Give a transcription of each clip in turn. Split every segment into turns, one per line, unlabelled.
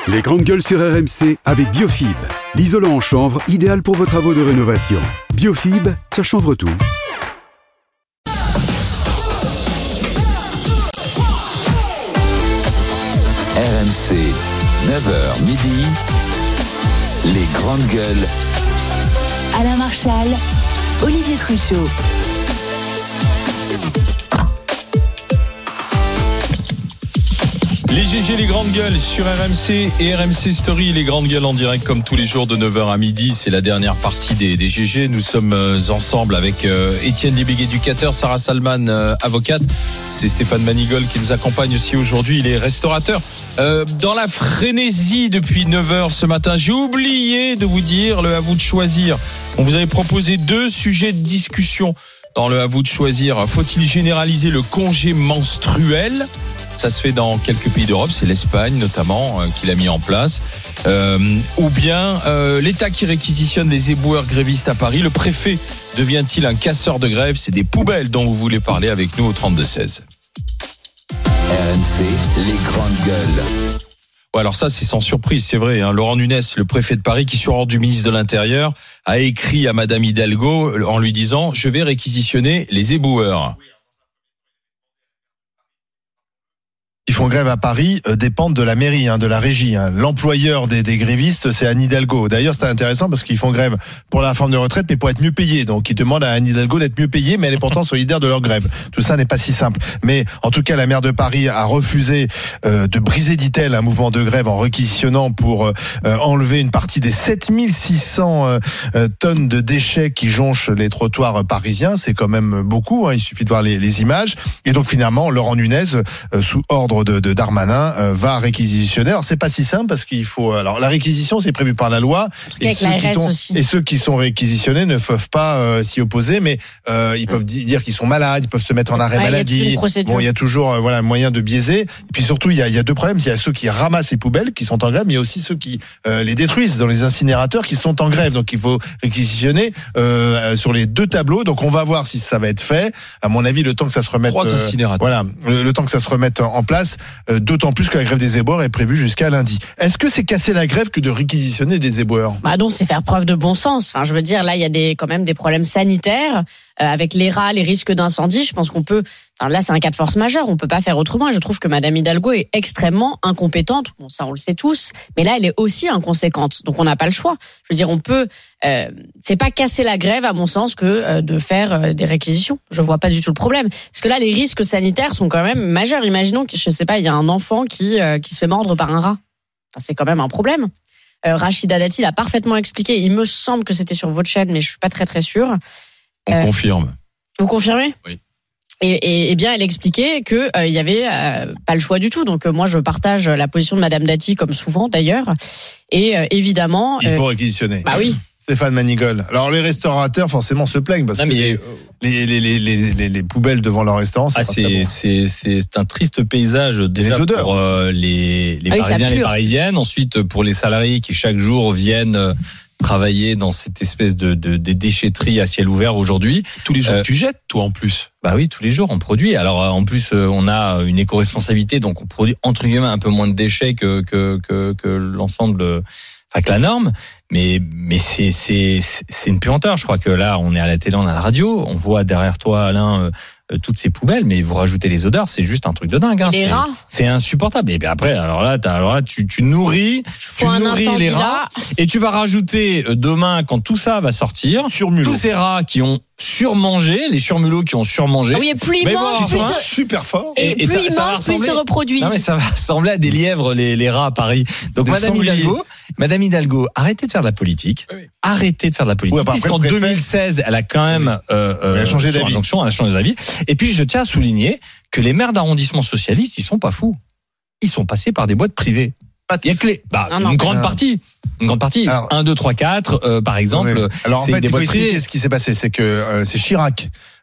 Les grandes gueules sur RMC avec Biofib, l'isolant en chanvre idéal pour vos travaux de rénovation. Biofib, ça chanvre tout.
RMC, 9h midi, les grandes gueules.
Alain Marchal, Olivier Truchot.
Les GG, les grandes gueules sur RMC et RMC Story, les grandes gueules en direct comme tous les jours de 9h à midi. C'est la dernière partie des GG. Nous sommes ensemble avec Étienne Libig, éducateur, Sarah Salman, avocate. C'est Stéphane Manigol qui nous accompagne aussi aujourd'hui. Il est restaurateur. Dans la frénésie depuis 9h ce matin, j'ai oublié de vous dire le à vous de choisir. On vous avait proposé 2 sujets de discussion dans le à vous de choisir. Faut-il généraliser le congé menstruel ? Ça se fait dans quelques pays d'Europe, c'est l'Espagne notamment qui l'a mis en place. Ou bien l'État qui réquisitionne les éboueurs grévistes à Paris. Le préfet devient-il un casseur de grève ? C'est des poubelles dont vous voulez parler avec nous au 32-16.
RMC, les grandes gueules.
Ouais, alors ça c'est sans surprise, c'est vrai. Laurent Nunez, le préfet de Paris, qui sur ordre du ministre de l'Intérieur a écrit à Madame Hidalgo en lui disant « Je vais réquisitionner les éboueurs ».
Qui font grève à Paris dépendent de la mairie, de la régie. L'employeur des grévistes, c'est Anne Hidalgo. D'ailleurs, c'est intéressant parce qu'ils font grève pour la réforme de retraite, mais pour être mieux payés. Donc, ils demandent à Anne Hidalgo d'être mieux payée, mais elle est pourtant solidaire de leur grève. Tout ça n'est pas si simple. Mais en tout cas, la maire de Paris a refusé de briser, dit-elle, un mouvement de grève en réquisitionnant pour enlever une partie des 7600 tonnes de déchets qui jonchent les trottoirs parisiens. C'est quand même beaucoup. Il suffit de voir les images. Et donc, finalement, Laurent Nunez, sous ordre de Darmanin, va réquisitionner. Alors c'est pas si simple parce qu'il faut. Alors la réquisition c'est prévu par la loi et ceux qui sont réquisitionnés ne peuvent pas s'y opposer, mais ils peuvent dire qu'ils sont malades, ils peuvent se mettre en arrêt maladie. Il y a toujours moyen de biaiser. Et puis surtout il y a 2 problèmes. Il y a ceux qui ramassent les poubelles qui sont en grève, mais il y a aussi ceux qui les détruisent dans les incinérateurs qui sont en grève. Donc il faut réquisitionner sur les 2 tableaux. Donc on va voir si ça va être fait. À mon avis, le temps que ça se remette.
3 incinérateurs.
Voilà, le temps que ça se remette en place. D'autant plus que la grève des éboueurs est prévue jusqu'à lundi. Est-ce que c'est casser la grève que de réquisitionner des éboueurs ?
Non, c'est faire preuve de bon sens. Enfin, je veux dire, là, il y a quand même des problèmes sanitaires avec les rats, les risques d'incendie. Je pense qu'on peut. Enfin, là, c'est un cas de force majeure. On peut pas faire autrement. Et je trouve que Madame Hidalgo est extrêmement incompétente. Bon, ça, on le sait tous. Mais là, elle est aussi inconséquente. Donc, on n'a pas le choix. Je veux dire, on peut. C'est pas casser la grève, à mon sens, que de faire des réquisitions. Je vois pas du tout le problème. Parce que là, les risques sanitaires sont quand même majeurs. Imaginons que, je sais pas, il y a un enfant qui se fait mordre par un rat. Enfin, c'est quand même un problème. Rachida Dati l'a parfaitement expliqué. Il me semble que c'était sur votre chaîne, mais je suis pas très sûre.
On confirme.
Vous confirmez ?
Oui.
Et bien, elle expliquait que il y avait pas le choix du tout. Donc moi, je partage la position de Madame Dati, comme souvent d'ailleurs. Et évidemment,
il faut réquisitionner.
Bah oui.
Stéphane Manigol. Alors les restaurateurs forcément se plaignent parce que les poubelles devant leur restaurant,
c'est un triste paysage déjà
les odeurs,
pour les Parisiens et les Parisiennes. Ensuite pour les salariés qui chaque jour viennent travailler dans cette espèce de déchetterie à ciel ouvert aujourd'hui.
Tous les jours tu jettes, toi en plus.
Bah oui, tous les jours on produit. Alors en plus on a une éco-responsabilité, donc on produit entre guillemets un peu moins de déchets que l'ensemble. Enfin, que la norme, mais c'est une puanteur. Je crois que là, on est à la télé, on est à la radio, on voit derrière toi, Alain, toutes ces poubelles, mais vous rajoutez les odeurs, c'est juste un truc de dingue.
Les rats.
C'est insupportable. Et bien après, alors là, tu nourris les rats, et tu vas rajouter demain, quand tout ça va sortir, tous ces rats qui ont surmangé, les surmulots qui ont surmangé.
Oui, et plus ils mangent,
plus super forts.
Et plus ils mangent, plus ils se reproduisent.
Non, mais ça va ressembler à des lièvres, les rats à Paris. Donc Madame Hidalgo, arrêtez de faire de la politique. Oui. Arrêtez de faire de la politique. Puisqu'en 2016, elle a quand même
elle a changé d'avis.
Elle a changé d'avis. Et puis je tiens à souligner que les maires d'arrondissement socialistes, ils sont pas fous. Ils sont passés par des boîtes privées. Il y a que une grande partie. Alors, 1, 2, 3, 4, par exemple.
Oui. Alors en fait, il faut expliquer ce qui s'est passé. C'est que c'est Chirac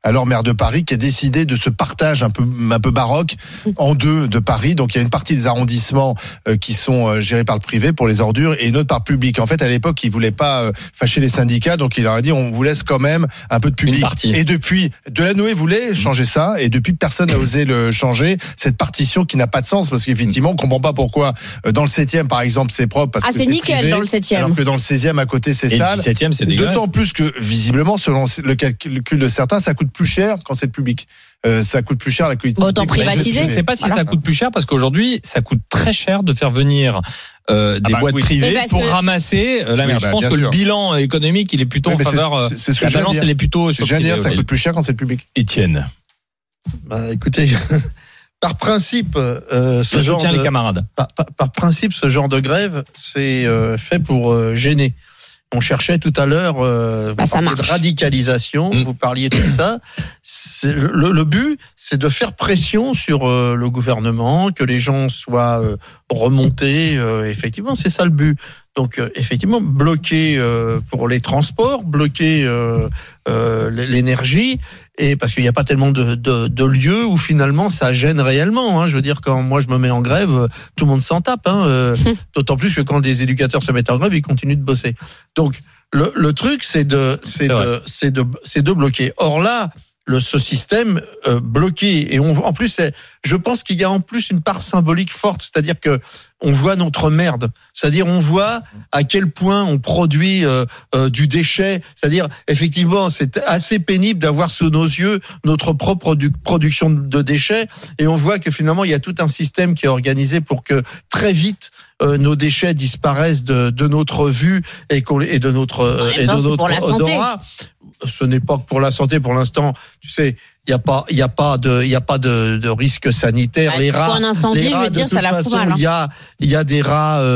alors maire de Paris, qui a décidé de ce partage un peu baroque en deux de Paris. Donc il y a une partie des arrondissements qui sont gérés par le privé pour les ordures et une autre par le public. En fait, à l'époque, il voulait pas fâcher les syndicats, donc il leur a dit on vous laisse quand même un peu de public. Et depuis, Delanoë voulait changer ça, et depuis personne n'a osé le changer. Cette partition qui n'a pas de sens, parce qu'effectivement, on comprend pas pourquoi dans le 7e, par exemple, c'est propre. Parce que
c'est nickel
privé,
dans le 7e.
Alors que dans le 16e, à côté, c'est sale.
Et le 17e, c'est dégueulasse.
D'autant plus que, visiblement, selon le calcul de certains, ça coûte plus cher quand c'est le public. Ça coûte plus cher la collectivité.
Autant privatiser.
Je ne sais pas si ça coûte plus cher, parce qu'aujourd'hui, ça coûte très cher de faire venir des boîtes privées pour ramasser la merde. Je pense que le bilan économique, il est plutôt en faveur.
C'est ce que
la balance, elle est plutôt sur
ce que je viens de dire, ça coûte plus cher quand c'est le public.
Étienne.
Écoutez, par principe,
je soutiens les camarades.
Par principe, ce genre de grève, c'est fait pour gêner. On cherchait tout à l'heure vous parliez de radicalisation, vous parliez de tout ça. Le but, c'est de faire pression sur le gouvernement, que les gens soient remontés. Effectivement, c'est ça le but. Donc, effectivement, bloquer pour les transports, bloquer l'énergie, et parce qu'il n'y a pas tellement de lieux où finalement ça gêne réellement. Hein. Je veux dire, quand moi je me mets en grève, tout le monde s'en tape. D'autant plus que quand les éducateurs se mettent en grève, ils continuent de bosser. Donc, le truc, c'est de bloquer. Or là, ce système bloqué, et en plus, je pense qu'il y a en plus une part symbolique forte, c'est-à-dire que on voit notre merde, c'est-à-dire on voit à quel point on produit du déchet, c'est-à-dire effectivement c'est assez pénible d'avoir sous nos yeux notre propre production de déchets, et on voit que finalement il y a tout un système qui est organisé pour que très vite nos déchets disparaissent de notre vue et de notre odorat. Ce n'est pas que pour la santé pour l'instant, tu sais. Il y a pas de risque sanitaire. Les rats,
pour un incendie, je veux dire, ça la fout mal.
Il y a des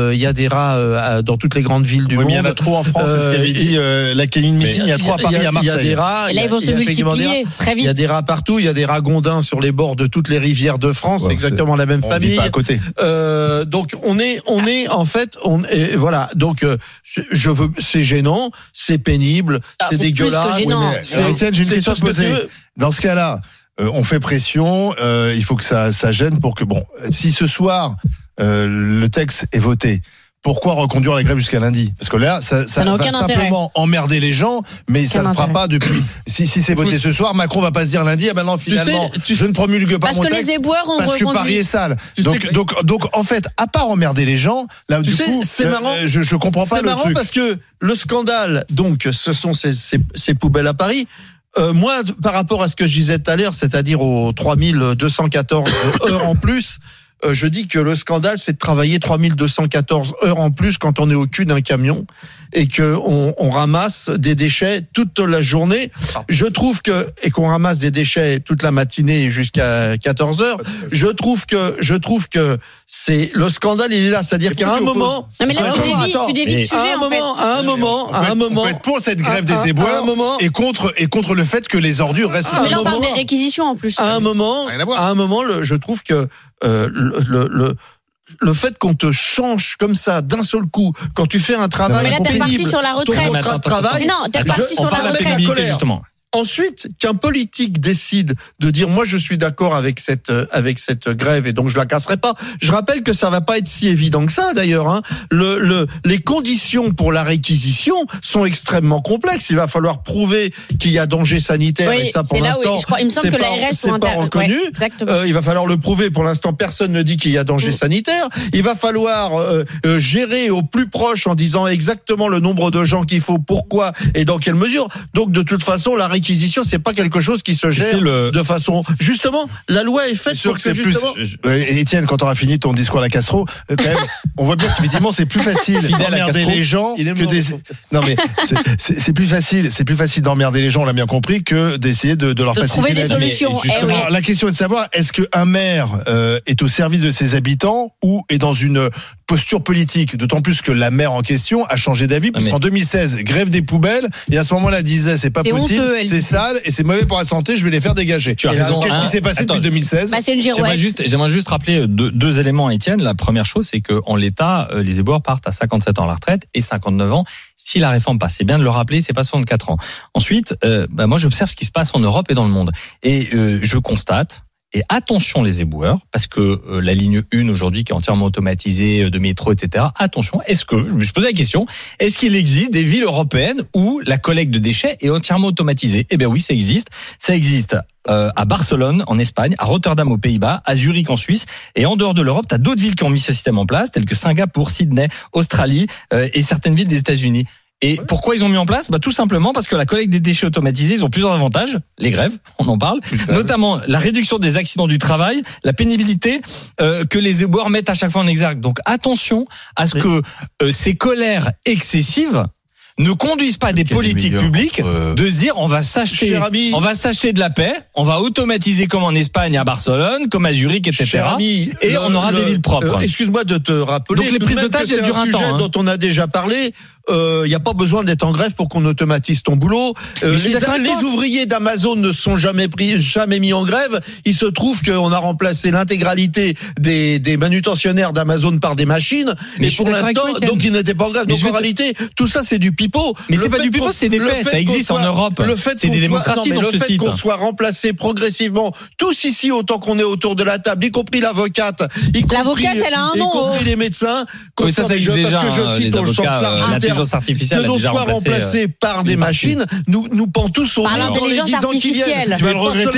rats dans toutes les grandes villes du monde.
Mais il y en a trop en France, c'est ce qu'avait dit la Kéline Meeting. Il y a trop à Paris, à Marseille.
Il y a des rats.
Et là, ils vont se multiplier très vite.
Il y a des rats partout. Il y a des ragondins sur les bords de toutes les rivières de France. C'est exactement la même famille.
On vit pas à côté.
Donc on est en fait voilà. Donc c'est gênant, c'est pénible, c'est dégueulasse.
Étienne, j'ai une question à te poser. Dans ce cas-là, on fait pression, il faut que ça gêne pour que, si ce soir, le texte est voté, pourquoi reconduire la grève jusqu'à lundi? Parce que là, ça va simplement emmerder les gens, mais ça ne fera pas depuis. Si c'est voté ce soir, Macron va pas se dire lundi, non, finalement, je ne promulgue pas mon texte.
Parce que les éboueurs ont
reconduit. Parce que Paris est sale. Donc, en fait, à part emmerder les gens, là, du coup,
c'est marrant.
Je comprends pas le truc.
C'est marrant parce que le scandale, donc, ce sont ces poubelles à Paris. Moi, par rapport à ce que je disais tout à l'heure, c'est-à-dire aux 3214 heures en plus, je dis que le scandale, c'est de travailler 3214 heures en plus quand on est au cul d'un camion et qu'on ramasse des déchets toute la journée. Je trouve et qu'on ramasse des déchets toute la matinée jusqu'à 14 heures. Je trouve que c'est le scandale, il est là. C'est-à-dire qu'à un moment.
Non, mais là, tu dévis le sujet,
à un moment.
On peut être pour cette grève des éboueurs et contre le fait que les ordures restent.
Mais là, on parle des réquisitions en plus.
À un moment, je trouve que, le fait qu'on te change comme ça d'un seul coup, quand tu fais un travail
mais là, t'es reparti sur la retraite.
Ton contrat de travail.
Non, t'es reparti sur la retraite.
Justement.
Ensuite, qu'un politique décide de dire moi je suis d'accord avec cette grève et donc je la casserai pas. Je rappelle que ça va pas être si évident que ça d'ailleurs. Hein. Les conditions pour la réquisition sont extrêmement complexes. Il va falloir prouver qu'il y a danger sanitaire et ça pour l'instant
il me semble que l'ARS
c'est pas reconnu. Il va falloir le prouver. Pour l'instant, personne ne dit qu'il y a danger sanitaire. Il va falloir gérer au plus proche en disant exactement le nombre de gens qu'il faut, pourquoi et dans quelle mesure. Donc de toute façon, la réquisition, c'est pas quelque chose qui se gère de façon. Justement, la loi est faite pour que justement.
Étienne, quand on aura fini ton discours à la Castro, quand même, on voit bien qu'effectivement, c'est plus facile d'emmerder les gens que des. Non mais c'est plus facile d'emmerder les gens, on l'a bien compris, que d'essayer de leur faciliter
la vie. Trouver des solutions.
La question est de savoir est-ce qu'un maire est au service de ses habitants ou est dans une posture politique, d'autant plus que la maire en question a changé d'avis, parce qu'en 2016, grève des poubelles, et à ce moment-là, elle disait c'est pas possible,
honteux,
c'est sale et c'est mauvais pour la santé, je vais les faire dégager.
Tu as raison.
Qu'est-ce qui s'est passé depuis 2016
C'est une girouette.
J'aimerais juste rappeler deux éléments à Étienne. La première chose, c'est qu'en l'état, les éboueurs partent à 57 ans à la retraite et 59 ans si la réforme passe. C'est bien de le rappeler, c'est pas 64 ans. Ensuite, moi j'observe ce qui se passe en Europe et dans le monde. Et je constate, et attention les éboueurs, parce que la ligne 1 aujourd'hui qui est entièrement automatisée, de métro, etc. Attention, je me suis posé la question, est-ce qu'il existe des villes européennes où la collecte de déchets est entièrement automatisée ? Eh bien oui, ça existe. Ça existe à Barcelone, en Espagne, à Rotterdam, aux Pays-Bas, à Zurich, en Suisse. Et en dehors de l'Europe, tu as d'autres villes qui ont mis ce système en place, telles que Singapour, Sydney, Australie et certaines villes des États-Unis. Et pourquoi ils ont mis en place ? Tout simplement parce que la collecte des déchets automatisés, ils ont plusieurs avantages. Les grèves, on en parle. Notamment la réduction des accidents du travail, la pénibilité que les éboueurs mettent à chaque fois en exergue. Donc attention à ce que ces colères excessives ne conduisent pas des politiques publiques de se dire on va s'acheter de la paix, on va automatiser comme en Espagne, à Barcelone, comme à Zurich, etc. Et on aura des villes propres.
Excuse-moi de te rappeler.
Donc les prises d'otages, elles durent un temps.
C'est un sujet dont on a déjà parlé. Il n'y a pas besoin d'être en grève pour qu'on automatise ton boulot. Les ouvriers d'Amazon ne sont jamais mis en grève. Il se trouve qu'on a remplacé l'intégralité des manutentionnaires d'Amazon par des machines. Mais pour l'instant, donc ils n'étaient pas en grève. Donc en réalité, tout ça c'est du pipeau.
Mais c'est pas du pipeau, c'est des faits. Ça existe en Europe. C'est des démocraties.
Le fait qu'on soit remplacé progressivement, tous ici autant qu'on est autour de la table, y compris l'avocate,
l'avocate, elle a un nom.
Y compris les médecins.
Oui, ça existe déjà. Les avocats, l'intelligence artificielle
que l'on soit remplacé par des machines, nous pend tous au nez dans les 10 ans qui viennent.
Tu vas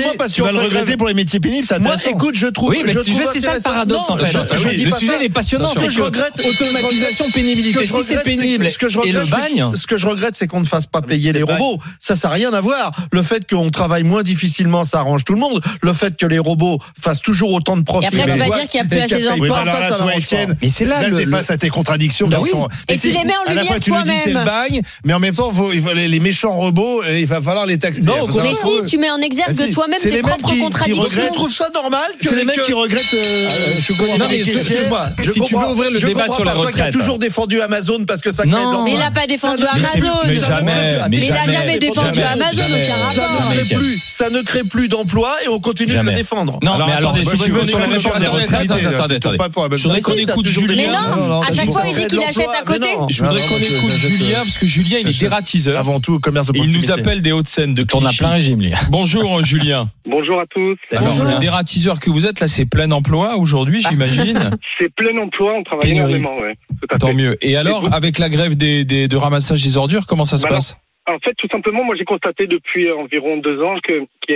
le regretter pour les métiers pénibles, ça.
Moi, écoute, je trouve.
Oui, mais c'est ça le paradoxe en fait. Le sujet il est passionnant.
Ce que je regrette,
automatisation, pénibilité. Si c'est pénible et le bagne.
Ce que je regrette, c'est qu'on ne fasse pas payer les robots. Ça n'a rien à voir. Le fait qu'on travaille moins difficilement, ça arrange tout le monde. Le fait que les robots fassent toujours autant de profit.
Et après, tu vas dire qu'il n'y a plus assez d'emplois.
Ça m'arrange pas.
Mais c'est là
t'es face à tes contradictions.
Et tu les mets en lumière toi-même.
C'est le bagne, mais en même temps, les méchants robots, il va falloir les taxer.
Non, mais si, tu mets en exergue toi-même tes propres contradictions.
Je trouve ça normal que
c'est les mecs qui regrettent.
Non, mais si tu veux ouvrir le débat sur la retraite.
Tu as toujours défendu Amazon parce que ça crée de l'emploi.
Mais il n'a pas défendu Amazon.
Mais jamais.
Mais il n'a jamais défendu Amazon, aucun rapport.
Ça ne crée plus d'emplois et on continue de le défendre.
Non, mais alors, si tu veux sur la réforme des retraites, attendez. Je voudrais qu'on écoute Julien.
Mais non, à chaque fois, il dit qu'il achète à côté.
Je voudrais qu'on écoute Julien, parce que Julien, il est dératiseur.
Avant tout, commerce de
proximité. Il nous appelle des Hauts-de-Seine de Clichy.
On a plein régime, lui.
Bonjour, Julien.
Bonjour à tous.
Alors, le dératiseur que vous êtes, là, c'est plein emploi aujourd'hui, j'imagine.
C'est plein emploi, on travaille énormément, ouais.
Tant mieux. Et alors, avec la grève de ramassage des ordures, comment ça se passe?
En fait, tout simplement, moi, j'ai constaté depuis environ 2 ans qu'il y a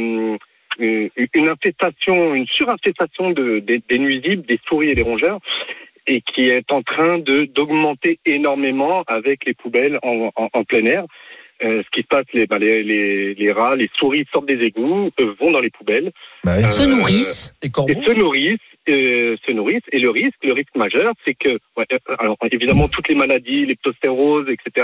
une infestation, une surinfestation des nuisibles, des souris et des rongeurs, et qui est en train d'augmenter énormément avec les poubelles en plein air. Ce qui se passe, les rats, les souris sortent des égouts, vont dans les poubelles,
se nourrissent,
et se nourrissent. Et le risque majeur, c'est que, alors évidemment, toutes les maladies, les leptostéroses, etc.,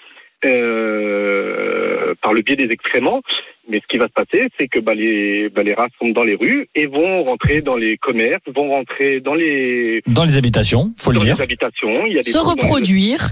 par le biais des excréments. Mais ce qui va se passer, c'est que les rats sont dans les rues et vont rentrer dans les commerces, vont rentrer dans les
habitations, faut le dire.
Les habitations, il y a des
se reproduire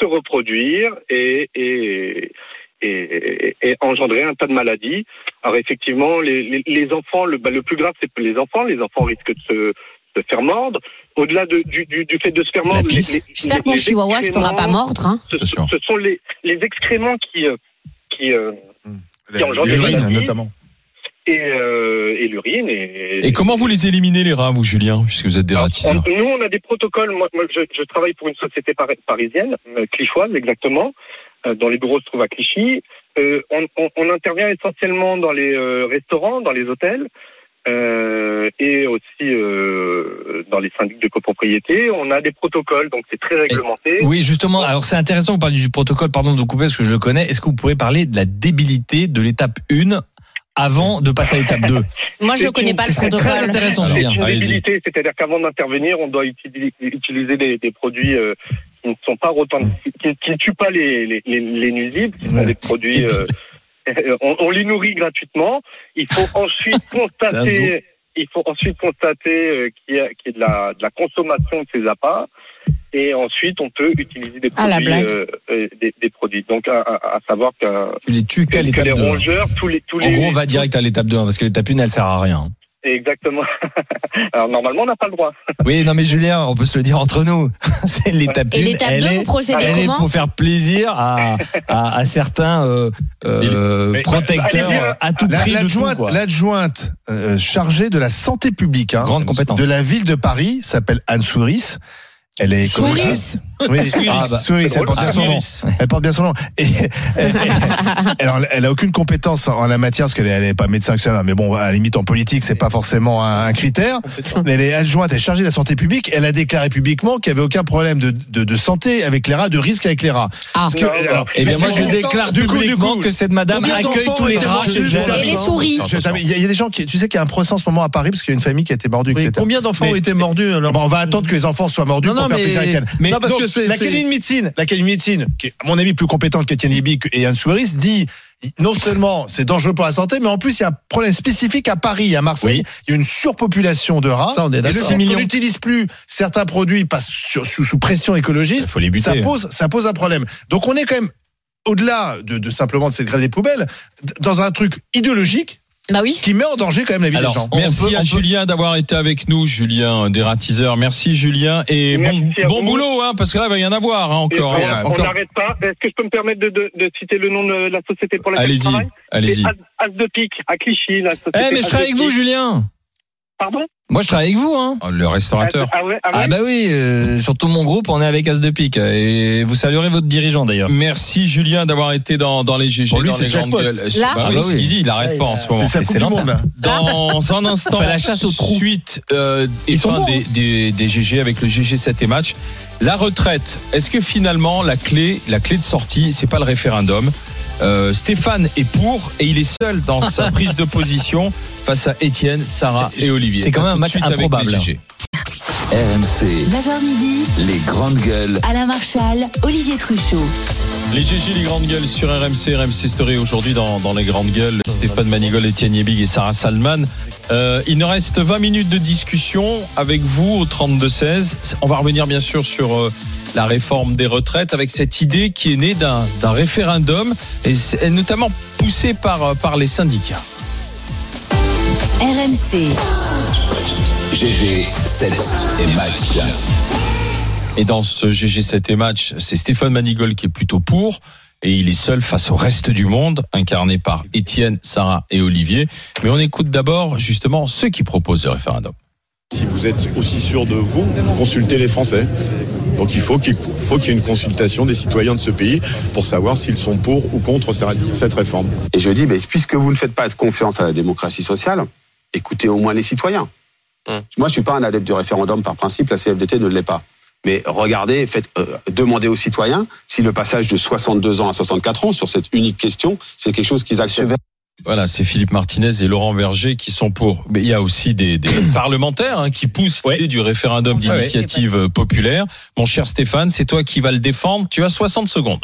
et engendrer un tas de maladies. Alors effectivement, les enfants, le plus grave, c'est les enfants. Les enfants risquent de se faire mordre. Au-delà du fait de se faire mordre,
j'espère que mon chihuahua ne pourra pas mordre. Hein.
Ce sont les excréments qui engendrent
l'urine, notamment.
Et l'urine.
Et comment vous les éliminez, les rats, vous, Julien, puisque vous êtes dératiseur?
Nous, on a des protocoles. Moi je travaille pour une société parisienne, clichoise exactement, dont les bureaux se trouvent à Clichy. On intervient essentiellement dans les restaurants, dans les hôtels, et aussi dans les syndics de copropriété. On a des protocoles, donc c'est très réglementé.
Oui, justement. Alors c'est intéressant, vous parlez du protocole, pardon de vous couper parce que je le connais. Est-ce que vous pourrez parler de la débilité de l'étape 1 avant de passer à l'étape 2?
Moi, je ne connais pas le protocole.
C'est très intéressant, Julien.
C'est une débilité, c'est-à-dire qu'avant d'intervenir, on doit utiliser des produits qui ne sont pas qui ne tuent pas les nuisibles, qui sont des produits... on les nourrit gratuitement. Il faut ensuite il faut ensuite constater qu'il y a de la consommation de ces appâts. Et ensuite, on peut utiliser des produits, des produits. Donc, à savoir que
tu les tues qu'à l'étape 2.
Les rongeurs, tous les.
En gros, on va direct à l'étape 2, parce que l'étape 1, elle sert à rien.
Exactement. Alors, normalement, on n'a pas le droit.
Oui, non, mais Julien, on peut se le dire entre nous. C'est l'étape 1.
Et l'étape 2, vous procédez comment ?
Elle est pour faire plaisir à certains protecteurs à tout prix.
L'adjointe chargée de la santé publique,
grande compétence,
de la ville de Paris, s'appelle Anne Souris. Elle est
Souris.
Oui, Souris, elle porte bien son nom. Et alors, elle a aucune compétence en la matière parce qu'elle est pas médecin, mais bon, à la limite en politique, c'est pas forcément un critère. Elle est adjointe, elle est chargée de la santé publique. Elle a déclaré publiquement qu'il y avait aucun problème de santé avec les rats, de risque avec les rats.
Eh bien, moi, je déclare publiquement que cette madame accueille tous les rats chez elle.
Et les souris.
Il y a des gens tu sais qu'il y a un procès en ce moment à Paris parce qu'il y a une famille qui a été mordue, etc.
Combien d'enfants ont été mordus alors ?
On va attendre que les enfants soient mordus pour faire plaisir avec elle. Mais
parce que
l'Académie de médecine, qui est à mon avis plus compétente qu'Étienne Liby et Anne Souris, dit non seulement c'est dangereux pour la santé, mais en plus il y a un problème spécifique à Paris, à Marseille. Oui. Il y a une surpopulation de rats.
Ça, on est d'accord.
Et le fait qu'on n'utilise plus certains produits sous pression écologiste,
faut les buter.
Ça pose un problème. Donc on est quand même au-delà de simplement de cette grève des poubelles, dans un truc idéologique.
Bah oui.
Qui met en danger quand même la vie des gens.
Merci à Julien d'avoir été avec nous, Julien des ratiseurs. Merci Julien et bon boulot, parce que là il va y en avoir encore.
On n'arrête pas. Est-ce que je peux me permettre de citer le nom de la société pour laquelle je travaille ?
Allez-y.
As de Pique à Clichy, la société.
Mais je travaille avec vous, Julien.
Pardon ?
Moi, je travaille avec vous,
Le restaurateur.
Ah bah oui, sur tout mon groupe, on est avec As de Pique. Et vous saluerez votre dirigeant, d'ailleurs.
Merci, Julien, d'avoir été dans les GG,
lui,
dans les grandes gueules. Il dit, il n'arrête pas en ce moment.
C'est la coupe du monde, là.
Dans un instant,
la chasse aux trous.
Suite et fin des GG avec le GG7 et match. La retraite, est-ce que finalement, la clé de sortie, c'est pas le référendum ? Stéphane est pour et il est seul dans sa prise de position face à Étienne, Sarah et Olivier.
C'est quand même un match improbable.
RMC,
9h midi,
les grandes gueules.
Alain Marchal, Olivier Truchot.
Les GG, les grandes gueules sur RMC Story aujourd'hui dans les grandes gueules. Stéphane Manigol, Étienne Yebig et Sarah Salman. Il nous reste 20 minutes de discussion avec vous au 32-16. On va revenir bien sûr sur la réforme des retraites avec cette idée qui est née d'un référendum et notamment poussée par les syndicats.
RMC.
GG 7 et match.
Et dans ce GG7 et match, c'est Stéphane Manigol qui est plutôt pour et il est seul face au reste du monde, incarné par Étienne, Sarah et Olivier. Mais on écoute d'abord justement ceux qui proposent le référendum.
Si vous êtes aussi sûr de vous, consultez les Français. Donc il faut qu'il y ait une consultation des citoyens de ce pays pour savoir s'ils sont pour ou contre cette réforme.
Et je dis, puisque vous ne faites pas confiance à la démocratie sociale, écoutez au moins les citoyens. Moi, je ne suis pas un adepte du référendum par principe, la CFDT ne l'est pas. Mais regardez, demandez aux citoyens si le passage de 62 ans à 64 ans sur cette unique question, c'est quelque chose qu'ils acceptent.
Voilà, c'est Philippe Martinez et Laurent Berger qui sont pour. Mais il y a aussi des parlementaires qui poussent l'idée du référendum d'initiative populaire. Mon cher Stéphane, c'est toi qui vas le défendre. Tu as 60 secondes.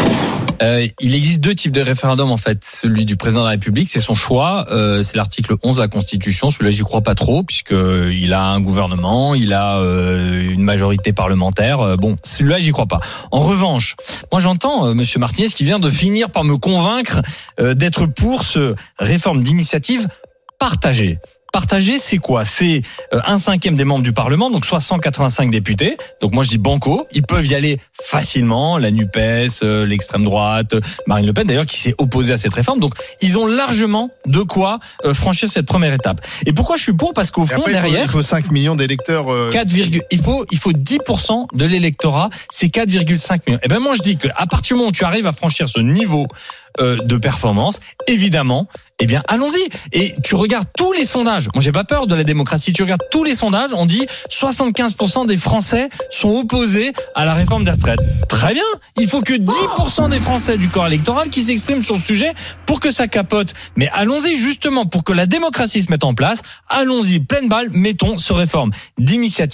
Il existe deux types de référendum en fait. Celui du président de la République, c'est son choix. C'est l'article 11 de la Constitution. Celui-là, j'y crois pas trop puisque il a un gouvernement, il a une majorité parlementaire. Bon, celui-là, j'y crois pas. En revanche, moi j'entends Monsieur Martinez qui vient de finir par me convaincre d'être pour ce réforme d'initiative partagée. Partagé, c'est quoi ? C'est 1/5 des membres du Parlement, donc soit 185 députés. Donc moi je dis banco, ils peuvent y aller facilement, la NUPES, l'extrême droite, Marine Le Pen d'ailleurs qui s'est opposée à cette réforme. Donc ils ont largement de quoi franchir cette première étape. Et pourquoi je suis pour ? Parce qu'au fond
après,
derrière,
il faut 5 millions d'électeurs.
Il faut 10% de l'électorat, c'est 4,5 millions. Et ben moi je dis que à partir du moment où tu arrives à franchir ce niveau de performance, évidemment, eh bien allons-y. Et tu regardes tous les sondages. Moi j'ai pas peur de la démocratie. Tu regardes tous les sondages, on dit 75% des Français sont opposés à la réforme des retraites. Très bien. Il faut que 10% des Français du corps électoral qui s'expriment sur le sujet pour que ça capote. Mais allons-y justement pour que la démocratie se mette en place. Allons-y, pleine balle, mettons ce réforme d'initiative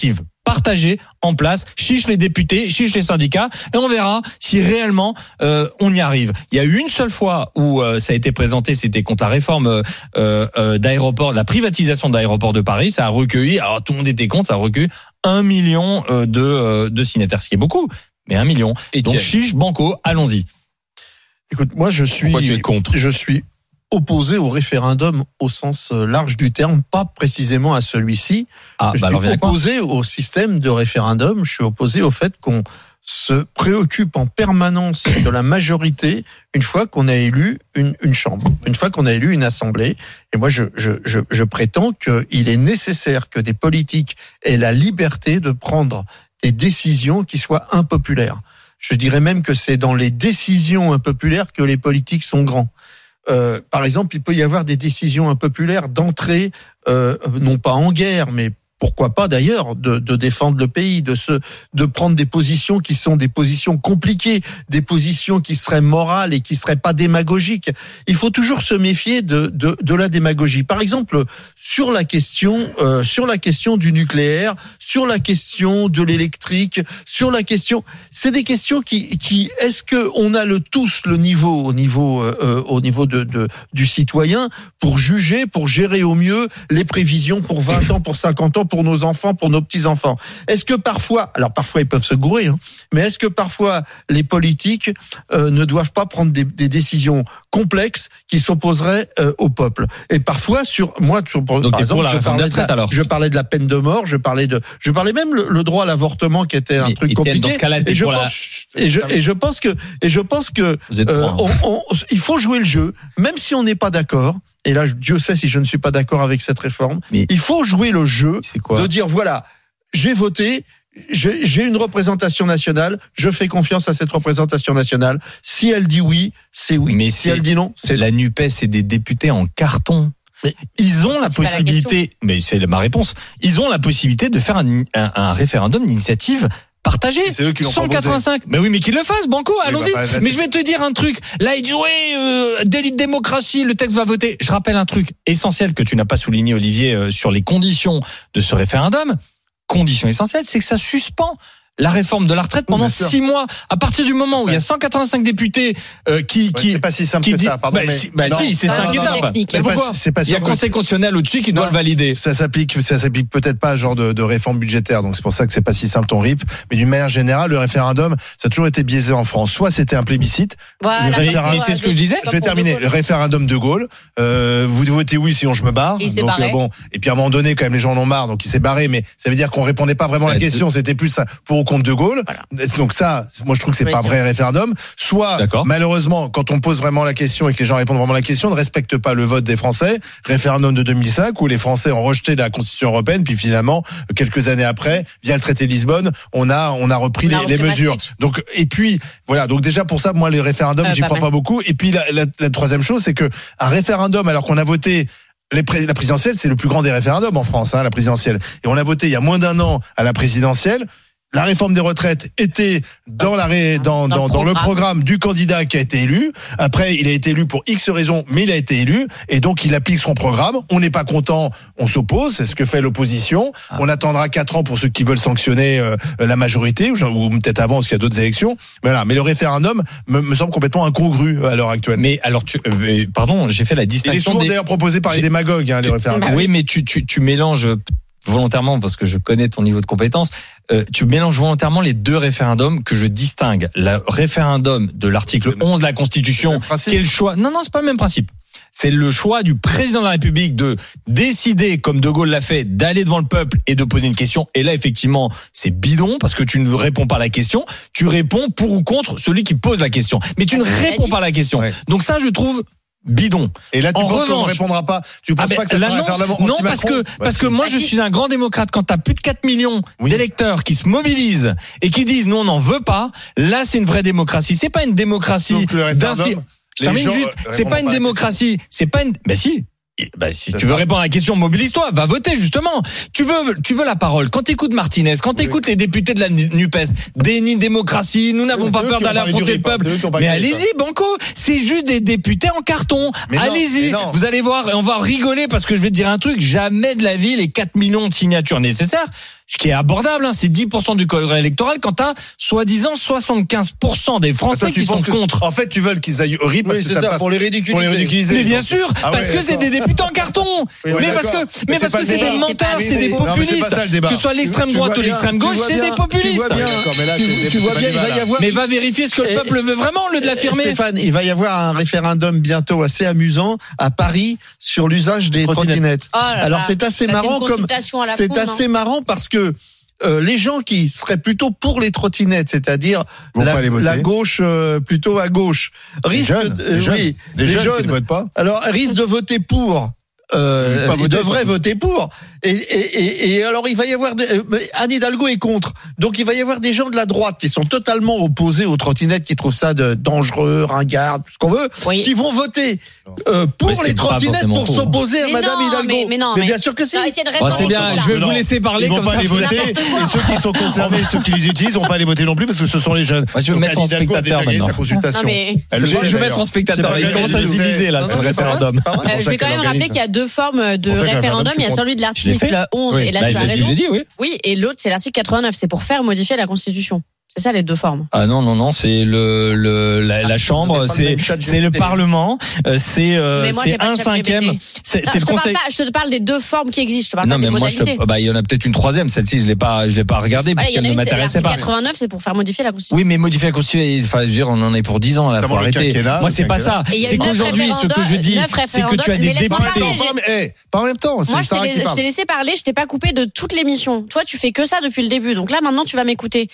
partagé en place. Chiche les députés, chiche les syndicats, et on verra si réellement on y arrive. Il y a eu une seule fois où ça a été présenté, c'était contre la réforme d'aéroport, la privatisation d'aéroport de Paris. Ça a recueilli, alors tout le monde était contre, ça a recueilli 1 million de signataires, ce qui est beaucoup, mais 1 million. Et donc chiche, banco, allons-y.
Écoute, moi je suis opposé au référendum au sens large du terme, pas précisément à celui-ci. Je suis opposé au système de référendum, je suis opposé au fait qu'on se préoccupe en permanence de la majorité une fois qu'on a élu une chambre, une fois qu'on a élu une assemblée. Et moi, je prétends qu'il est nécessaire que des politiques aient la liberté de prendre des décisions qui soient impopulaires. Je dirais même que c'est dans les décisions impopulaires que les politiques sont grands. Par exemple, il peut y avoir des décisions impopulaires d'entrer, non pas en guerre, mais pourquoi pas d'ailleurs, de défendre le pays, de prendre des positions qui sont des positions compliquées, des positions qui seraient morales et qui seraient pas démagogiques. Il faut toujours se méfier de la démagogie. Par exemple, sur la question du nucléaire, sur la question de l'électrique, sur la question, c'est des questions qui est-ce que on a au niveau du citoyen pour juger, pour gérer au mieux les prévisions pour 20 ans, pour 50 ans, pour nos enfants, pour nos petits-enfants. Est-ce que parfois ils peuvent se gourer, mais est-ce que parfois les politiques ne doivent pas prendre des décisions complexes qui s'opposeraient au peuple? Et parfois, par exemple, je parlais de la peine de mort, je parlais même le droit à l'avortement qui était un truc compliqué.
Dans ce cas-là,
je pense que il faut jouer le jeu, même si on n'est pas d'accord. Et là, Dieu sait si je ne suis pas d'accord avec cette réforme. Mais il faut jouer le jeu de dire, voilà, j'ai voté, j'ai une représentation nationale, je fais confiance à cette représentation nationale. Si elle dit oui, c'est oui. Mais si elle dit non, c'est
la NUPES et des députés en carton. Mais ils ont la possibilité, mais c'est ma réponse, ils ont la possibilité de faire un référendum d'initiative partagé.
C'est eux qui l'ont
185. Mais oui, mais qu'ils le fassent, banco, allons-y. Mais je vais te dire un truc. Là, il dit, délit de démocratie, le texte va voter. Je rappelle un truc essentiel que tu n'as pas souligné, Olivier, sur les conditions de ce référendum. Condition essentielle, c'est que ça suspend la réforme de la retraite pendant 6 mois. À partir du moment où il y a 185 députés
c'est pas si simple que ça, pardon.
Si, c'est ça qui est. Mais pourquoi ? Il y a Conseil constitutionnel au-dessus qui doit le valider.
Ça s'applique peut-être pas à ce genre de réforme budgétaire, donc c'est pour ça que c'est pas si simple ton RIP. Mais d'une manière générale, le référendum, ça a toujours été biaisé en France. Soit c'était un plébiscite.
Voilà. Mais c'est ce que je disais.
Je vais terminer. Le référendum de Gaulle. Vous votez oui, sinon je me barre.
Il s'est barré.
Et puis à un moment donné, quand même, les gens en ont marre, donc il s'est barré. Mais ça veut dire qu'on répondait pas vraiment à la question. C'était plus pour compte de Gaulle. Voilà. Donc ça, moi je trouve que c'est pas vrai référendum. Soit, malheureusement, quand on pose vraiment la question et que les gens répondent vraiment à la question, ne respectent pas le vote des Français. Référendum de 2005 où les Français ont rejeté la Constitution européenne, puis finalement, quelques années après, via le traité de Lisbonne, on a repris les mesures. Donc, et puis, voilà. Donc déjà pour ça, moi les référendums, j'y crois pas beaucoup. Et puis la troisième chose, c'est que un référendum, alors qu'on a voté la présidentielle, c'est le plus grand des référendums en France, la présidentielle. Et on a voté il y a moins d'1 an à la présidentielle. La réforme des retraites était dans le programme du candidat qui a été élu. Après, il a été élu pour X raisons, mais il a été élu. Et donc, il applique son programme. On n'est pas content, on s'oppose. C'est ce que fait l'opposition. On attendra 4 ans pour ceux qui veulent sanctionner la majorité, ou peut-être avant, parce qu'il y a d'autres élections. Voilà. Mais le référendum me semble complètement incongru à l'heure actuelle.
Mais alors, pardon, j'ai fait la distinction.
Il est souvent d'ailleurs proposé par les démagogues, les référendums.
Oui, mais tu mélanges volontairement, parce que je connais ton niveau de compétence, tu mélanges volontairement les deux référendums que je distingue. Le référendum de l'article 11 de la Constitution, qui est le choix. Non, c'est pas le même principe. C'est le choix du président de la République de décider, comme De Gaulle l'a fait, d'aller devant le peuple et de poser une question. Et là, effectivement, c'est bidon parce que tu ne réponds pas à la question. Tu réponds pour ou contre celui qui pose la question. Mais tu ne réponds pas à la question. Ouais. Donc ça, je trouve bidon.
Et là, tu penses qu'on ne répondra pas? Tu penses pas que ça sera un référendum anti-Macron?
Non, parce que moi, je suis un grand démocrate. Quand tu as plus de 4 millions d'électeurs qui se mobilisent et qui disent, nous, on n'en veut pas, là, c'est une vraie démocratie. C'est pas une démocratie.
Donc, le référendum,
je termine juste. C'est pas une démocratie. C'est pas une. Ben si. Si tu veux répondre à la question, mobilise-toi, va voter justement. Tu veux la parole. Quand t'écoutes Martinez, quand t'écoutes les députés de la NUPES, déni de démocratie, nous n'avons pas peur d'aller affronter le peuple. Mais allez-y, banco, c'est juste des députés en carton. Allez-y, vous allez voir, et on va rigoler parce que je vais te dire un truc, jamais de la vie les 4 millions de signatures nécessaires Ce qui est abordable, hein, c'est 10% du corps électoral quand t'as soi-disant 75% des Français qui sont contre.
En fait, tu veux qu'ils aillent au RIP parce que ça passe
pour les ridiculiser.
Mais bien sûr, parce que c'est des députés en carton.
Oui,
mais parce que c'est des menteurs, c'est des populistes. Que ce soit l'extrême droite ou l'extrême gauche, c'est des populistes.
Tu vois bien, il va y avoir.
Mais va vérifier ce que le peuple veut vraiment, au lieu de l'affirmer.
Stéphane, il va y avoir un référendum bientôt assez amusant à Paris sur l'usage des trottinettes. Alors c'est assez marrant marrant parce que les gens qui seraient plutôt pour les trottinettes, c'est-à-dire la gauche plutôt à gauche, risquent
les jeunes qui ne votent pas.
Alors risquent de voter pour. Ils devraient voter pour. Et alors il va y avoir Anne Hidalgo est contre. Donc il va y avoir des gens de la droite qui sont totalement opposés aux trottinettes, qui trouvent ça dangereux, ringard, tout ce qu'on veut, qui vont voter pour les trottinettes pour s'opposer à Madame Hidalgo.
Mais
bien sûr que si.
C'est bien, je vais vous laisser parler.
Ils vont pas les voter. Et ceux qui sont concernés, ceux qui les utilisent, vont pas les voter non plus parce que ce sont les jeunes.
Je vais mettre en spectateur maintenant. Je vais mettre en spectateur. Il commence à se diviser là sur le référendum.
Je vais quand même rappeler qu'il y a deux formes de référendum. Il y a celui de l'article 11 et là tu as raison. Oui, et l'autre c'est l'article 89. C'est pour faire modifier la Constitution. C'est ça les deux formes.
Ah non, c'est la Chambre, c'est le Parlement, c'est 1/5. C'est le Conseil.
Je te parle des deux formes qui existent. Je te parle pas des modalités.
Il y en a peut-être une troisième. Celle-ci, je l'ai pas regardée puisqu'elle ne m'intéressait pas.
L'article 89, c'est pour faire modifier la Constitution.
Oui, mais modifier la Constitution, enfin, je veux dire, on en est pour 10 ans là. Faut arrêter. Moi, c'est pas ça. C'est qu'aujourd'hui, ce que je dis, c'est que tu as des députés.
Pas en même temps.
Moi, je t'ai laissé parler. Je t'ai pas coupé de toute l'émission. Toi, tu fais que ça depuis le début. Donc là, maintenant, tu vas m'écouter.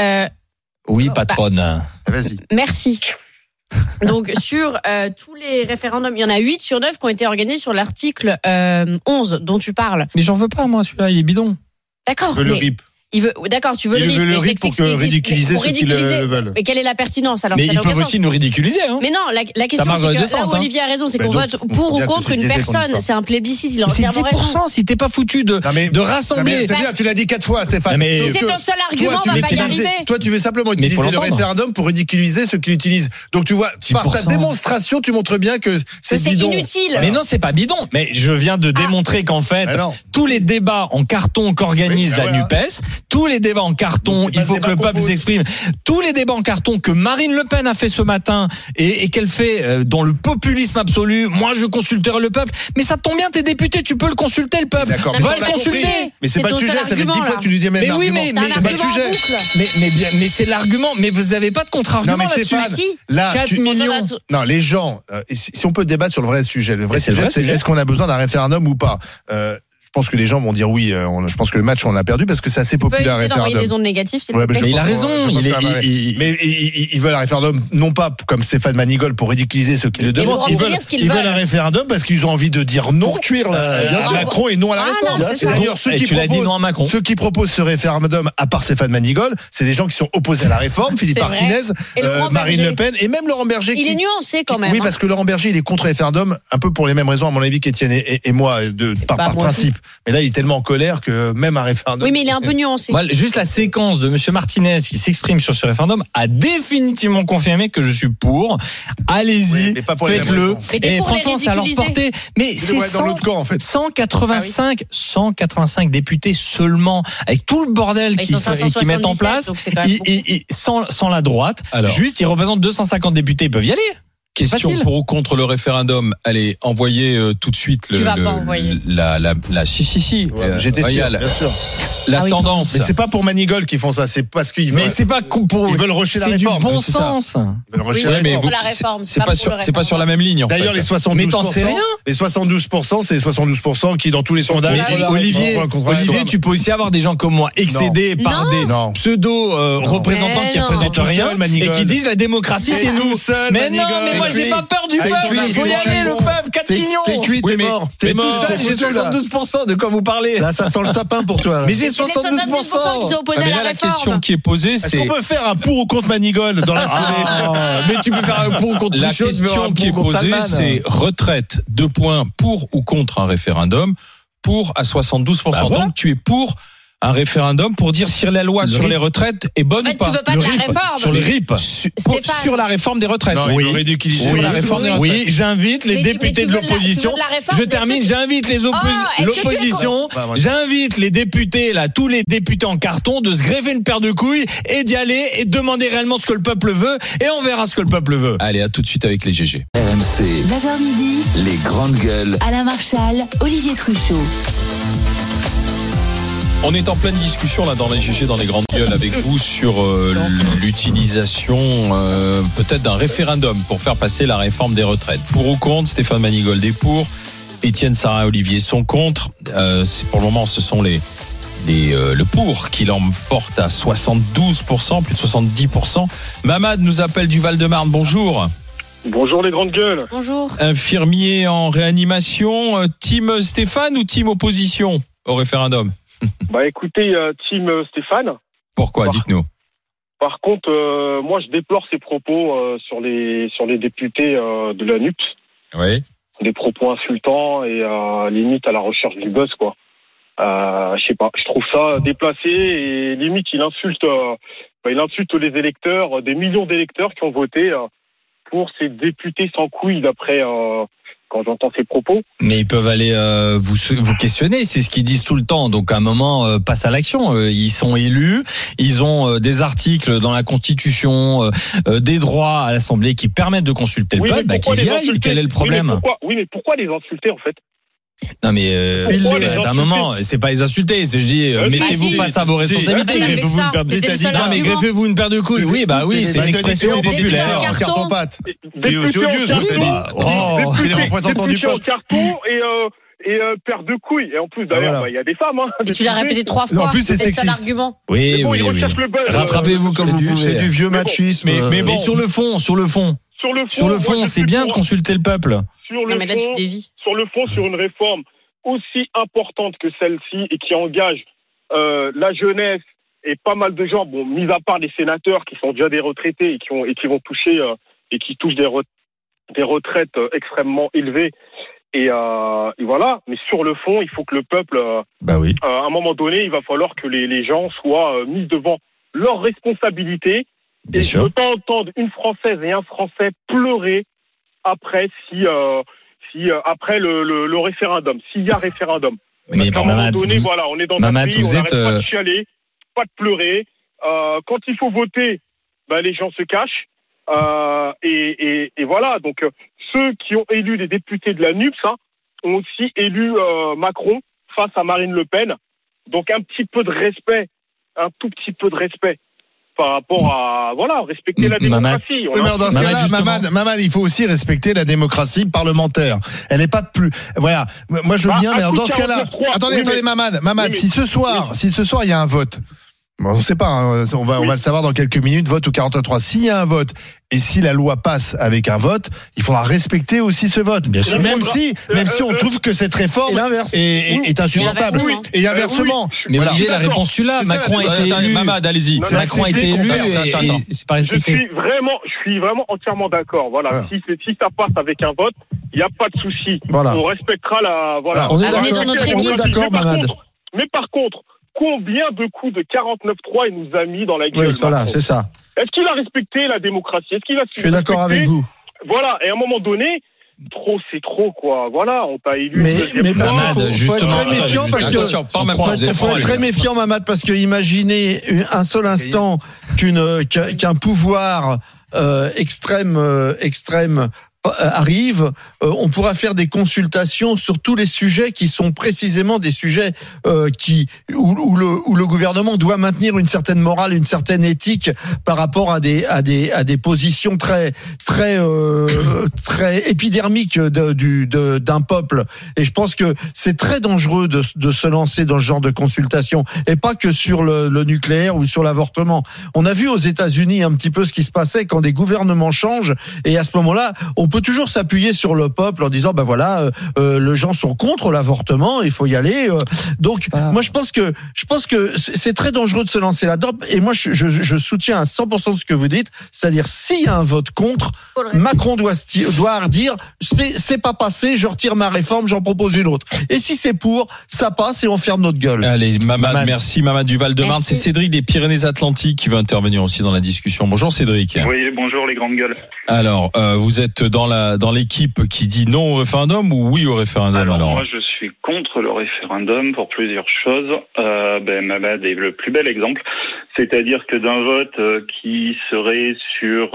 Oui, patronne.
Vas-y.
Merci. Donc sur tous les référendums, il y en a 8 sur 9 qui ont été organisés sur l'article 11 dont tu parles.
Mais j'en veux pas, moi, celui-là, il est bidon.
D'accord.
Le RIP.
D'accord, tu veux le RIP.
Il veut le RIP pour ridiculiser ceux qui le veulent.
Mais quelle est la pertinence alors?
Mais ils peuvent aussi nous ridiculiser. Hein.
Mais non, la question c'est que là, Olivier a raison, c'est qu'on vote pour ou contre une personne. C'est un plébiscite, il a entièrement raison.
Si t'es pas foutu de rassembler.
C'est bien, tu l'as dit 4 fois, Stéphane.
C'est ton seul argument, on va pas y arriver.
Toi, tu veux simplement utiliser le référendum pour ridiculiser ceux qui l'utilisent. Donc tu vois, par ta démonstration, tu montres bien que c'est bidon.
Inutile.
Mais non, c'est pas bidon. Mais je viens de démontrer qu'en fait, tous les débats en carton qu'organise la NUPES, tous les débats en carton, il faut que le peuple s'exprime. Tous les débats en carton que Marine Le Pen a fait ce matin et qu'elle fait dans le populisme absolu, moi je consulterai le peuple. Mais ça tombe bien, t'es député, tu peux le consulter le peuple. Va le consulter.
Mais c'est pas le sujet, ça fait 10 fois que tu lui dis même l'argument.
Mais c'est pas le sujet. Mais c'est l'argument. Mais vous avez pas de contre-argument là-dessus.
Là,
4 millions.
Non, les gens, si on peut débattre sur le vrai sujet, c'est est-ce qu'on a besoin d'un référendum ou pas? Je pense que les gens vont dire oui. Je pense que le match on l'a perdu parce que c'est assez populaire.
On peut envoyer des ondes négatives.
Mais il a raison.
Mais ils veulent un référendum non pas comme Stéphane Manigold pour ridiculiser ceux qui le demandent. Ils veulent un référendum parce qu'ils ont envie de dire non pour cuire Macron et non à la réforme.
Et d'ailleurs
ceux qui proposent ce référendum, à part Stéphane Manigold, c'est des gens qui sont opposés à la réforme. Philippe Martinez, Marine Le Pen et même Laurent Berger.
Il est nuancé quand même.
Oui, parce que Laurent Berger il est contre référendum un peu pour les mêmes raisons à mon avis qu'Étienne et moi par principe. Mais là, il est tellement en colère que même un référendum.
Oui, mais il est un peu nuancé.
Juste la séquence de Monsieur Martinez qui s'exprime sur ce référendum a définitivement confirmé que je suis pour. Allez-y, faites-le. Et franchement, c'est à leur portée. Mais c'est
dans l'autre camp, en fait.
185 députés seulement, avec tout le bordel qu'ils mettent en place, sans la droite. Juste, ils représentent 250 députés, ils peuvent y aller.
Question pour ou contre le référendum. Allez, envoyez tout de suite
si.
J'étais sûr, bien sûr.
La tendance.
Mais c'est pas pour Manigold qu'ils font ça, c'est parce qu'ils veulent.
Mais c'est pas pour.
Ils veulent rejeter la réforme.
C'est du bon sens.
Ils veulent rejeter
la réforme.
C'est pas sur la même ligne.
D'ailleurs, les 72%.
Mais t'en sais rien.
Les 72%, c'est 72% qui dans tous les sondages.
Olivier, tu peux aussi avoir des gens comme moi excédés par des pseudo représentants qui représentent rien et qui disent la démocratie c'est nous. Mais non, mais moi j'ai pas peur du peuple. Il faut y aller le peuple. 4 millions.
T'es cuit, t'es mort.
T'es tout seul, j'ai 72%. De quoi vous parlez?
Là, ça sent le sapin pour toi.
Mais j'ai 72%.
Qui sont opposés à la
la
réforme.
question qui est posée, c'est.
Est-ce qu'on peut faire un pour ou contre Manigold dans la foulée?
Mais tu peux faire un pour ou contre.
La question qui est posée, c'est retraite, 2 points pour ou contre un référendum, pour à 72%. Donc tu es pour un référendum pour dire si la loi sur les retraites est bonne ou pas.
Tu veux pas de la réforme.
Sur le RIP.
Sur la réforme des retraites.
Non,
Oui.
il aurait dû qu'il dise
Sur la réforme des retraites.
Oui, j'invite les
Mais
députés
tu
de
veux
l'opposition.
tu veux de la réforme,
Je
est-ce
termine,
que tu-
j'invite
est-ce que tu
l'opposition. J'invite les députés, là, tous les députés en carton, de se greffer une paire de couilles et d'y aller et demander réellement ce que le peuple veut. Et on verra ce que le peuple veut.
Allez, à tout de suite avec les GG.
RMC,
9h midi,
les grandes gueules.
Alain Marchal, Olivier Truchot.
On est en pleine discussion là dans les GG, dans les grandes gueules avec vous sur l'utilisation peut-être d'un référendum pour faire passer la réforme des retraites. Pour ou contre, Stéphane Manigold est pour, Étienne, Sarah et Olivier sont contre. Pour le moment, ce sont le pour qui l'emporte à 72%, plus de 70%. Mamad nous appelle du Val-de-Marne. Bonjour.
Bonjour les grandes gueules.
Bonjour.
Infirmier en réanimation, team Stéphane ou team opposition au référendum?
Bah écoutez, team Stéphane.
Pourquoi? Dites-nous.
Par contre, moi je déplore ces propos sur les députés de la NUPS.
Oui.
Des propos insultants et limite à la recherche du buzz, quoi. Je sais pas, je trouve ça déplacé et limite il insulte les électeurs, des millions d'électeurs qui ont voté pour ces députés sans couilles d'après quand j'entends ces propos.
Mais ils peuvent aller vous questionner, c'est ce qu'ils disent tout le temps. Donc à un moment, passe à l'action. Ils sont élus, ils ont des articles dans la Constitution, des droits à l'Assemblée qui permettent de consulter le peuple. Bah, qu'ils y aillent. Quel est le problème?
Mais pourquoi les insulter en fait?
Non mais à un moment, c'est pas les insulter. Je dis, mettez-vous face à vos responsabilités. Greffez-vous une paire de greffez-vous une paire de couilles. Oui, bah oui, c'est une expression populaire.
Carton pâte.
C'est aussi odieux, ce que t'as dit.
Les représentants du peuple.
Carton et paire de couilles. Et en plus, d'ailleurs, il y a des femmes.
Et tu l'as répété 3 fois.
En plus, c'est
ça
sexiste.
l'argument.
Oui. Rattrapez-vous comme vous pouvez.
C'est du vieux machisme.
Mais sur le fond, c'est bien de consulter le peuple.
Mais là, tu dévis.
Sur le fond, sur une réforme aussi importante que celle-ci et qui engage la jeunesse et pas mal de gens, bon, mis à part les sénateurs qui sont déjà des retraités et qui vont toucher et qui touchent des retraites extrêmement élevées. Et voilà. Mais sur le fond, il faut que le peuple, à un moment donné, il va falloir que les gens soient mis devant leurs responsabilités.
Bien
et
sûr.
je ne peux pas entendre une Française et un Français pleurer après après le référendum, s'il y a référendum.
Mais
à un moment donné, voilà, on est dans un pays où on n'arrête pas de chialer, pas de pleurer. Quand il faut voter, les gens se cachent. Et voilà, donc ceux qui ont élu les députés de la NUPS ont aussi élu Macron face à Marine Le Pen. Donc un petit peu de respect, un tout petit peu de respect par rapport à respecter la démocratie.
Oui, mais dans ce cas-là, Mamad, il faut aussi respecter la démocratie parlementaire. Elle n'est pas plus. Voilà. Moi, je veux bien, mais alors, dans ce cas-là, attendez, Mamad, si ce soir, il y a un vote. Bon, on ne sait pas, on va le savoir dans quelques minutes, vote ou 43. S'il y a un vote et si la loi passe avec un vote, il faudra respecter aussi ce vote. Bien sûr. Même si on trouve que cette réforme est insupportable. Et inversement.
Mais Olivier, la réponse tu l'as. Macron a été élu.
Mamad, allez-y.
Macron a été élu et c'est pas respecté.
Je suis vraiment entièrement d'accord. Voilà. Si ça passe avec un vote, il n'y a pas de souci.
Voilà.
On respectera la. Voilà.
On est
dans notre équipe.
D'accord, Mamad.
Mais par contre, combien de coups de 49.3 il nous a mis dans la gueule?
Oui, voilà, c'est ça.
Est-ce qu'il a respecté la démocratie? Est-ce qu'il a
Je suis d'accord avec vous.
Voilà, et à un moment donné, trop, c'est trop, quoi. Voilà, on t'a élu.
Mais
Mamad,
faut être très méfiant parce que faut être très méfiant, Mamad, parce que imaginez un seul instant qu'un pouvoir extrême arrive, on pourra faire des consultations sur tous les sujets qui sont précisément des sujets où le gouvernement doit maintenir une certaine morale, une certaine éthique par rapport à des positions très épidermiques d'un peuple. Et je pense que c'est très dangereux de se lancer dans ce genre de consultation, et pas que sur le nucléaire ou sur l'avortement. On a vu aux États-Unis un petit peu ce qui se passait quand des gouvernements changent, et à ce moment-là, on peut toujours s'appuyer sur le peuple en disant, les gens sont contre l'avortement, il faut y aller. Donc, moi, je pense que c'est très dangereux de se lancer là-dedans. Et moi, je soutiens à 100% de ce que vous dites. C'est-à-dire, s'il y a un vote contre, Macron doit dire, c'est pas passé, je retire ma réforme, j'en propose une autre. Et si c'est pour, ça passe et on ferme notre gueule.
Allez, Mamad, merci Mamad du Val-de-Marne. C'est Cédric des Pyrénées-Atlantiques qui veut intervenir aussi dans la discussion. Bonjour Cédric.
Oui, bonjour les grandes gueules.
Alors, vous êtes dans l'équipe qui dit non au référendum ou oui au référendum? Alors
moi, je suis contre le référendum pour plusieurs choses. Mamad est le plus bel exemple. C'est-à-dire que d'un vote qui serait sur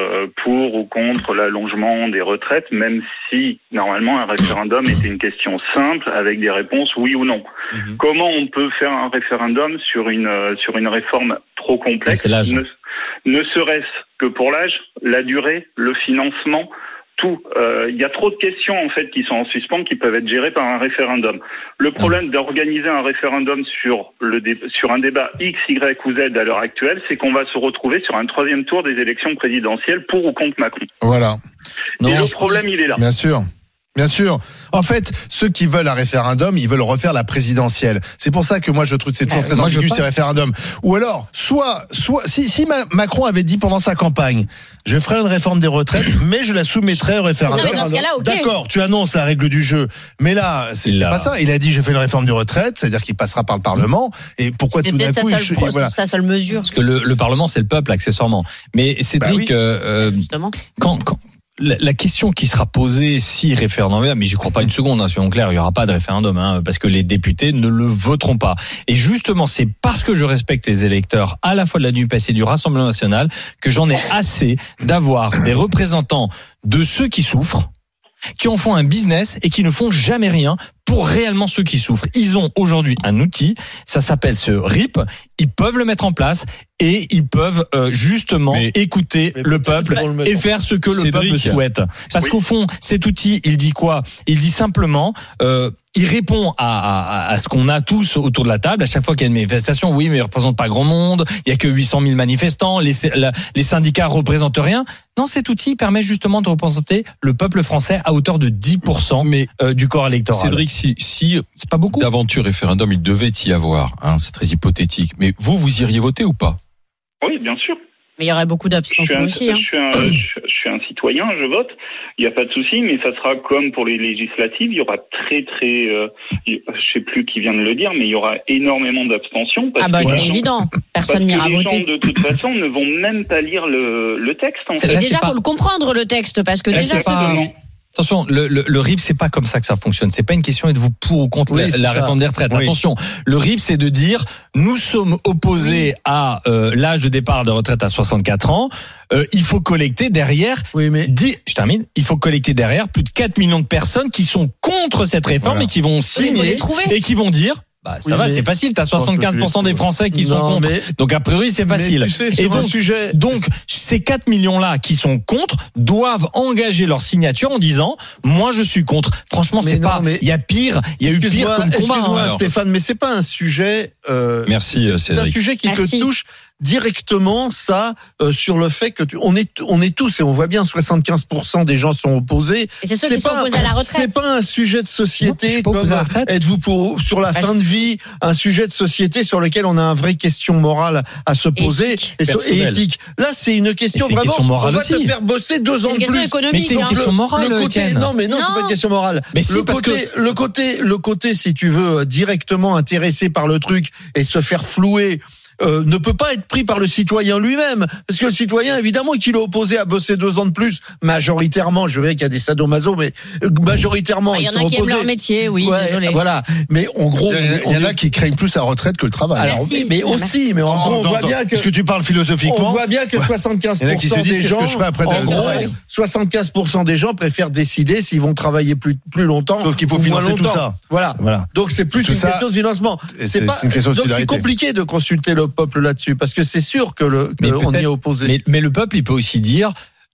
pour ou contre l'allongement des retraites, même si normalement un référendum était une question simple avec des réponses oui ou non. Comment on peut faire un référendum sur une réforme trop complexe, ne serait-ce que pour l'âge, la durée, le financement, tout. Il y a trop de questions en fait qui sont en suspens qui peuvent être gérées par un référendum. Le problème d'organiser un référendum sur un débat X, Y ou Z à l'heure actuelle, c'est qu'on va se retrouver sur un 3e tour des élections présidentielles pour ou contre Macron.
Voilà.
Et le problème, il est là.
Bien sûr. Bien sûr. En fait, ceux qui veulent un référendum, ils veulent refaire la présidentielle. C'est pour ça que moi je trouve que c'est toujours très ambigu ces référendums. Ou alors, soit si Macron avait dit pendant sa campagne, je ferai une réforme des retraites, mais je la soumettrai au référendum.
Dans ce cas-là, okay.
D'accord, tu annonces la règle du jeu. Mais là, c'est pas ça. Il a dit, je fais une réforme des retraites, c'est-à-dire qu'il passera par le Parlement. Et pourquoi tout d'un coup,
sa seule mesure.
Parce que le Parlement, c'est le peuple, accessoirement. Mais Cédric,
justement.
Quand la question qui sera posée si référendum, mais j'y crois pas une seconde, soyons clairs, il y aura pas de référendum, parce que les députés ne le voteront pas. Et justement, c'est parce que je respecte les électeurs, à la fois de la NUPES et du Rassemblement national, que j'en ai assez d'avoir des représentants de ceux qui souffrent, qui en font un business et qui ne font jamais rien pour réellement ceux qui souffrent. Ils ont aujourd'hui un outil, ça s'appelle ce RIP, ils peuvent le mettre en place et ils peuvent justement écouter le peuple et faire ce que le peuple souhaite. Parce qu'au fond, cet outil, il dit quoi? Il dit simplement... il répond à ce qu'on a tous autour de la table. À chaque fois qu'il y a une manifestation, oui, mais il ne représente pas grand monde. Il y a que 800 000 manifestants. Les syndicats représentent rien. Non, cet outil permet justement de représenter le peuple français à hauteur de 10% du corps électoral.
Cédric, si
c'est pas beaucoup.
D'aventure référendum, il devait y avoir. C'est très hypothétique. Mais vous iriez voter ou pas?
Oui, bien sûr.
Mais il y aurait beaucoup d'abstention aussi.
Je suis un citoyen, je vote. Il n'y a pas de souci, mais ça sera comme pour les législatives. Il y aura je sais plus qui vient de le dire, mais il y aura énormément d'abstention.
C'est évident. Personne n'ira voter.
Les gens, de toute façon, ne vont même pas lire le texte. En fait.
Déjà, pour le comprendre, le texte, parce que déjà,
Attention, le RIP, c'est pas comme ça que ça fonctionne. C'est pas une question d'être vous pour ou contre la réforme des retraites. Oui. Attention, le RIP, c'est de dire nous sommes opposés à l'âge de départ de retraite à 64 ans. Il faut collecter derrière. Je termine. Il faut collecter derrière plus de 4 millions de personnes qui sont contre cette réforme et qui vont signer et qui vont dire. C'est facile, t'as 75% des Français qui sont contre. Donc a priori c'est facile. Donc ces 4 millions-là qui sont contre doivent engager leur signature en disant moi je suis contre. Franchement il y a pire, il y a eu pire comme combat.
Excuse-moi Stéphane, mais c'est pas un sujet
Merci Cédric.
C'est un sujet qui te touche directement sur le fait que on est tous et on voit bien 75% des gens sont opposés.
Et c'est ceux qui sont opposés à la retraite.
C'est pas un sujet de société comme êtes-vous sur la fin de vie, un sujet de société sur lequel on a une vraie question morale à se poser et éthique. Là, c'est une question vraiment on va te faire bosser 2 ans de plus.
Mais c'est une question morale.
Non, c'est pas une question morale.
Mais
le côté si tu veux directement intéressé par le truc et se faire flouer ne peut pas être pris par le citoyen lui-même, parce que le citoyen évidemment qu'il est opposé à bosser 2 ans de plus majoritairement. Je verrai qu'il y a des sadomaso, mais majoritairement
il y en a qui aiment leur métier, désolé.
Voilà, mais en gros
il y en a qui craignent plus la retraite que le travail.
Alors, mais en gros on voit bien que,
est-ce que tu parles philosophiquement,
on voit bien que 75% des gens, en gros 75% des gens préfèrent décider s'ils vont travailler plus longtemps.
Sauf qu'il faut financer tout ça.
Voilà. Donc c'est plus une question de financement. Donc c'est compliqué de consulter le peuple là-dessus, parce que c'est sûr que on y est opposé.
Mais le peuple, il peut aussi dire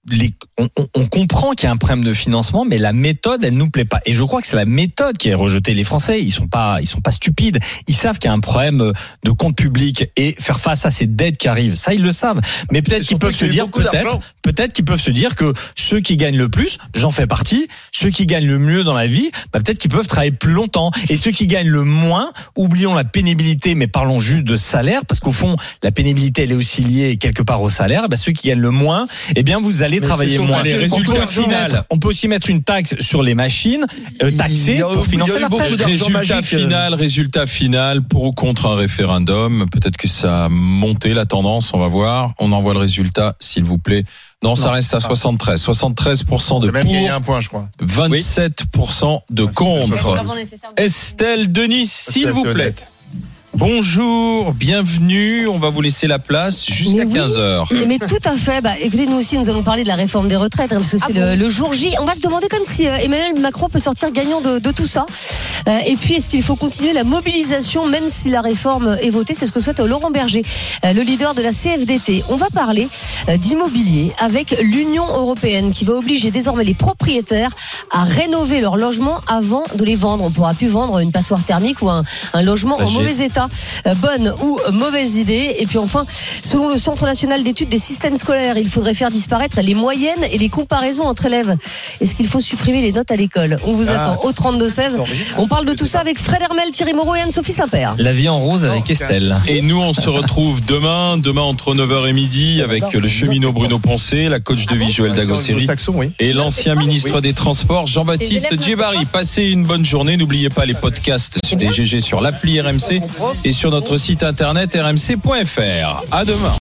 on comprend qu'il y a un problème de financement, mais la méthode, elle nous plaît pas. Et je crois que c'est la méthode qui est rejetée. Les Français, ils sont pas stupides. Ils savent qu'il y a un problème de compte public et faire face à ces dettes qui arrivent. Ça, ils le savent. Mais peut-être qu'ils peuvent se dire, peut-être qu'ils peuvent se dire que ceux qui gagnent le plus, j'en fais partie, ceux qui gagnent le mieux dans la vie, peut-être qu'ils peuvent travailler plus longtemps. Et ceux qui gagnent le moins, oublions la pénibilité, mais parlons juste de salaire, parce qu'au fond, la pénibilité, elle est aussi liée quelque part au salaire. Ceux qui gagnent le moins, vous allez travailler moins.
Les résultats final.
On peut aussi mettre une taxe sur les machines, taxées pour financer la retraite.
Résultat final, pour ou contre un référendum. Peut-être que ça a monté la tendance, on va voir. On envoie le résultat, s'il vous plaît. Non, ça reste à 73. 73% de
même
pour,
gagné un point, je crois.
27% de contre. Estelle Denis, s'il vous plaît. Bonjour, bienvenue. On va vous laisser la place jusqu'à 15h.
Mais tout à fait. Écoutez, nous aussi, nous allons parler de la réforme des retraites, parce que c'est le jour J. On va se demander comme si Emmanuel Macron peut sortir gagnant de tout ça. Et puis, est-ce qu'il faut continuer la mobilisation, même si la réforme est votée? C'est ce que souhaite Laurent Berger, le leader de la CFDT. On va parler d'immobilier avec l'Union européenne qui va obliger désormais les propriétaires à rénover leurs logements avant de les vendre. On ne pourra plus vendre une passoire thermique ou un logement en mauvais état. Bonne ou mauvaise idée. Et puis enfin, selon le Centre national d'études des systèmes scolaires, il faudrait faire disparaître les moyennes et les comparaisons entre élèves. Est-ce qu'il faut supprimer les notes à l'école? On vous attend au 32-16. On parle de tout ça avec Fred Hermel, Thierry Moreau et Anne-Sophie Saint-Père.
La vie en rose avec Estelle.
Et nous, on se retrouve demain entre 9h et midi avec le cheminot Bruno Poncé, la coach de vie Joël Dagosseri et l'ancien ministre des Transports Jean-Baptiste Djebari. Passez une bonne journée. N'oubliez pas les podcasts des GG sur l'appli RMC et sur notre site internet rmc.fr. À demain.